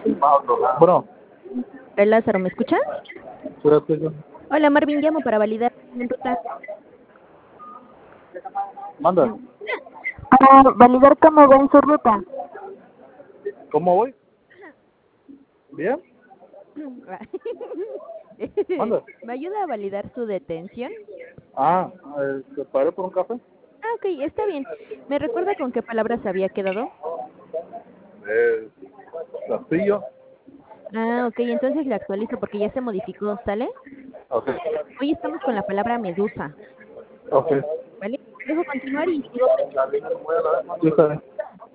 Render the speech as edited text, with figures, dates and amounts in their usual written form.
Bueno, Lázaro, ¿me escuchas? espérate yo. Hola, Marvin, llamo para validar mi ruta. Manda, Para validar cómo va en su ruta. ¿cómo voy? ¿Bien? Manda. ¿Me ayuda a validar su detención? ¿Te paré por un café? Ok, está bien. ¿Me recuerda con qué palabras había quedado? Castillo. Ok, entonces le actualizo porque ya se modificó, ¿sale? Ok. Hoy estamos con la palabra medusa, Ok. ¿vale? Dejo continuar y sigo. Sí, está bien.